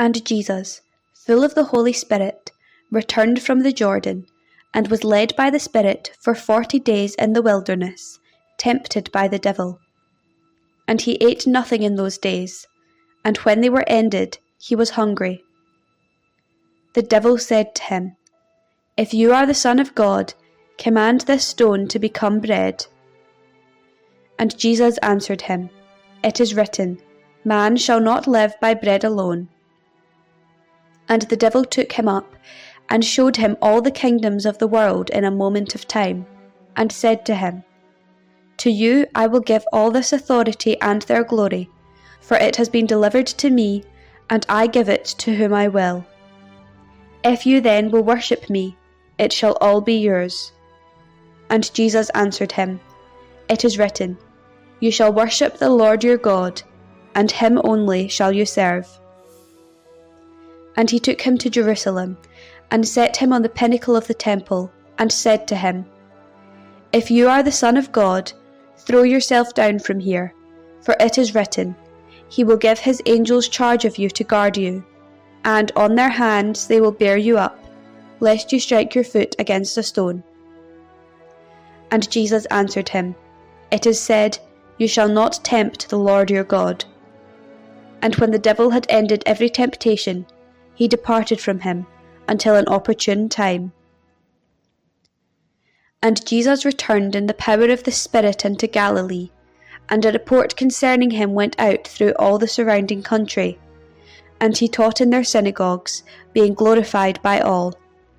And Jesus, full of the Holy Spirit, returned from the Jordan, and was led by the Spirit for 40 days in the wilderness, tempted by the devil. And he ate nothing in those days, and when they were ended, he was hungry. The devil said to him, "If you are the Son of God, command this stone to become bread." And Jesus answered him, "It is written, man shall not live by bread alone." And the devil took him up, and showed him all the kingdoms of the world in a moment of time, and said to him, "To you I will give all this authority and their glory, for it has been delivered to me, and I give it to whom I will. If you then will worship me, it shall all be yours." And Jesus answered him, "It is written, you shall worship the Lord your God, and him only shall you serve." And he took him to Jerusalem, and set him on the pinnacle of the temple, and said to him, "If you are the Son of God, throw yourself down from here, for it is written, he will give his angels charge of you to guard you, and on their hands they will bear you up, lest you strike your foot against a stone." And Jesus answered him, "It is said, you shall not tempt the Lord your God." And when the devil had ended every temptation, he departed from him until an opportune time. And Jesus returned in the power of the Spirit into Galilee, and a report concerning him went out through all the surrounding country. And he taught in their synagogues, being glorified by all.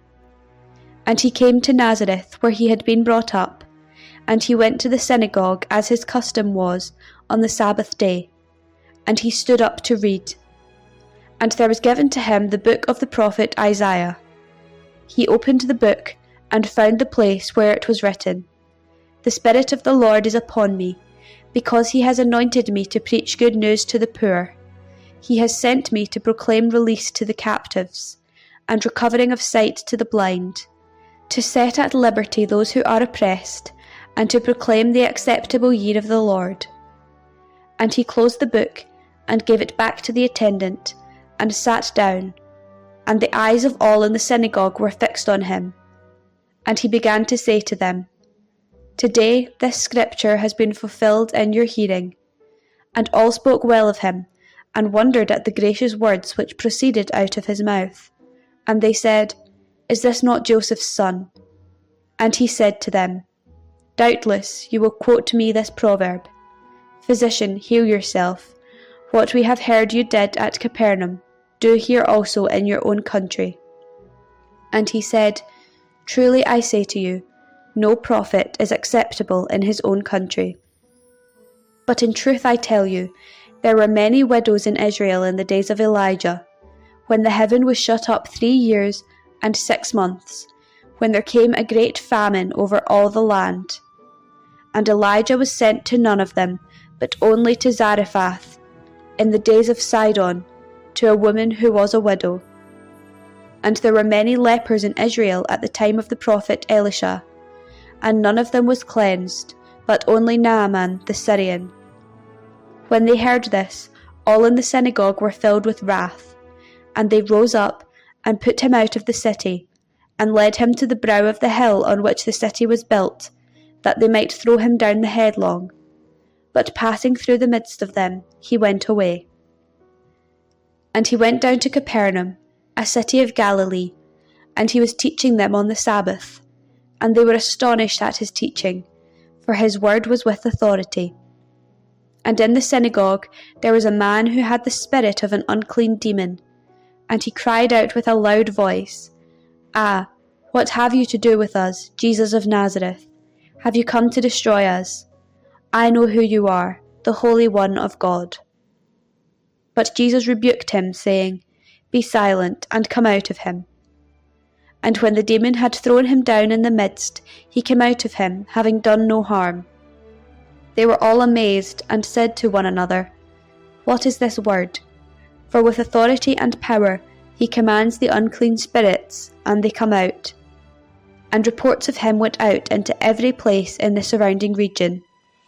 And he came to Nazareth, where he had been brought up, and he went to the synagogue as his custom was on the Sabbath day, and he stood up to read. And there was given to him the book of the prophet Isaiah. He opened the book, and found the place where it was written, "The Spirit of the Lord is upon me, because he has anointed me to preach good news to the poor. He has sent me to proclaim release to the captives, and recovering of sight to the blind, to set at liberty those who are oppressed, and to proclaim the acceptable year of the Lord." And he closed the book, and gave it back to the attendant, and sat down, and the eyes of all in the synagogue were fixed on him. And he began to say to them, "Today this scripture has been fulfilled in your hearing." And all spoke well of him, and wondered at the gracious words which proceeded out of his mouth. And they said, "Is this not Joseph's son?" And he said to them, "Doubtless you will quote to me this proverb, 'Physician, heal yourself. What we have heard you did at Capernaum, do here also in your own country.' And he said, 'Truly I say to you, no prophet is acceptable in his own country. But in truth I tell you, there were many widows in Israel in the days of Elijah, when the heaven was shut up 3 years and 6 months, when there came a great famine over all the land. And Elijah was sent to none of them, but only to Zarephath, in the days of Sidon, to a woman who was a widow. And there were many lepers in Israel at the time of the prophet Elisha, and none of them was cleansed, but only Naaman the Syrian. When they heard this, all in the synagogue were filled with wrath, and they rose up and put him out of the city, and led him to the brow of the hill on which the city was built, that they might throw him down the headlong. But passing through the midst of them, he went away. And he went down to Capernaum, a city of Galilee, and he was teaching them on the Sabbath. And they were astonished at his teaching, for his word was with authority. And in the synagogue there was a man who had the spirit of an unclean demon, and he cried out with a loud voice, "Ah, what have you to do with us, Jesus of Nazareth? Have you come to destroy us? I know who you are, the Holy One of God." But Jesus rebuked him, saying, "Be silent, and come out of him." And when the demon had thrown him down in the midst, he came out of him, having done no harm. They were all amazed, and said to one another, "What is this word? For with authority and power he commands the unclean spirits, and they come out." And reports of him went out into every place in the surrounding region.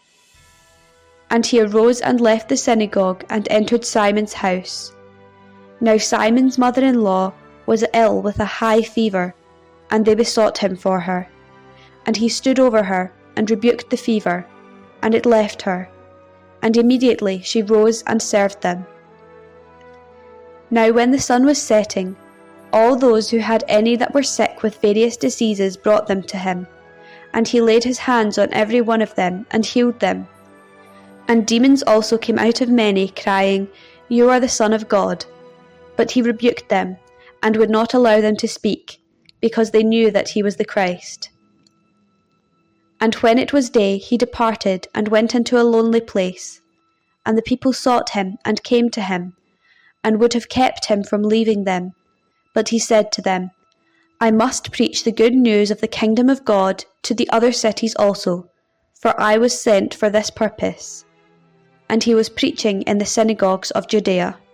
And he arose and left the synagogue, and entered Simon's house. Now Simon's mother-in-law was ill with a high fever, and they besought him for her. And he stood over her, and rebuked the fever, and it left her, and immediately she rose and served them. Now when the sun was setting, all those who had any that were sick with various diseases brought them to him, and he laid his hands on every one of them, and healed them. And demons also came out of many, crying, You are the Son of God. But he rebuked them, and would not allow them to speak, because they knew that he was the Christ. And when it was day, he departed, and went into a lonely place. And the people sought him, and came to him, and would have kept him from leaving them. But he said to them, I must preach the good news of the kingdom of God to the other cities also, for I was sent for this purpose. And he was preaching in the synagogues of Judea.